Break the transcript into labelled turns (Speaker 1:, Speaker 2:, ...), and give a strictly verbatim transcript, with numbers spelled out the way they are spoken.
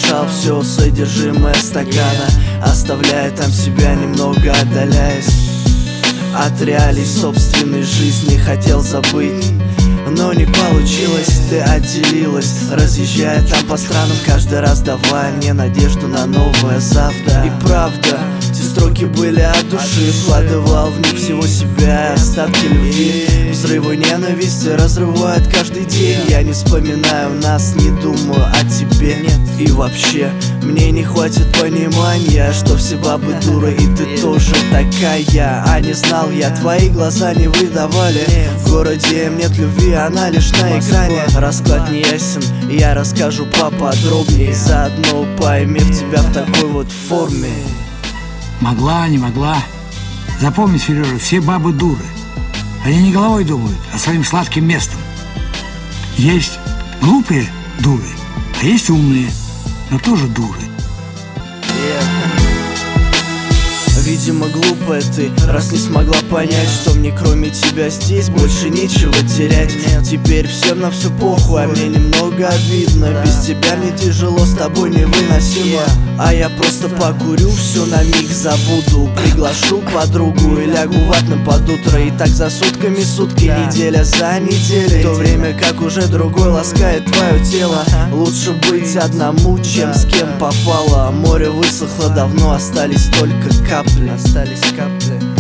Speaker 1: бросал все содержимое стакана, оставляя там себя, немного отдаляясь от реалий собственной жизни. Хотел забыть, но не получилось, ты отделилась, разъезжая там по странам, каждый раз давая мне надежду на новое завтра. И правда, те строки были от души, вкладывал в них всего себя и остатки любви. Взрывы ненависти разрывают каждый день. Я не вспоминаю нас, не думаю о тебе. Нет. И вообще, мне не хватит понимания, что все бабы дуры, и ты тоже такая. А не знал я, твои глаза не выдавали. В городе им нет любви, она лишь на экране. Расклад не ясен, я расскажу поподробнее, заодно поймев тебя в такой вот форме.
Speaker 2: Могла, не могла. Запомни, Сережа, все бабы дуры. Они не головой думают, а своим сладким местом. Есть глупые дуры, а есть умные, но тоже дуры.
Speaker 1: Видимо, глупая ты, раз не смогла понять, что мне кроме тебя здесь больше нечего терять. Теперь всем на все похуй, а мне немного обидно. Без тебя мне тяжело, с тобой невыносимо. А я просто покурю, все на миг забуду. Приглашу подругу и лягу ватным под утро. И так за сутками сутки, неделя за неделей, в то время как уже другой ласкает твое тело. Лучше быть одному, чем с кем попало. Море высохло давно, остались только капли. Остались капли.